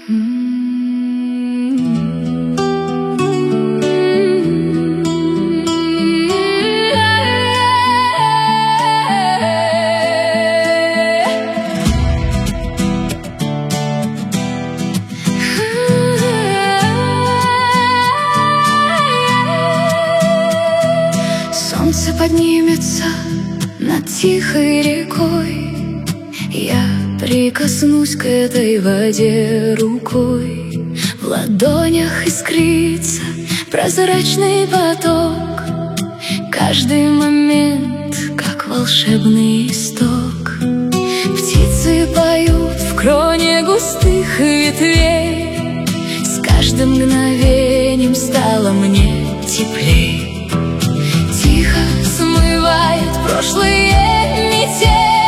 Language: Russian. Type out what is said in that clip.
Солнце поднимется над тихой рекой, я прикоснусь к этой воде рукой. В ладонях искрится прозрачный поток, каждый момент, как волшебный исток. Птицы поют в кроне густых ветвей, с каждым мгновением стало мне теплей. Тихо смывает прошлые метели,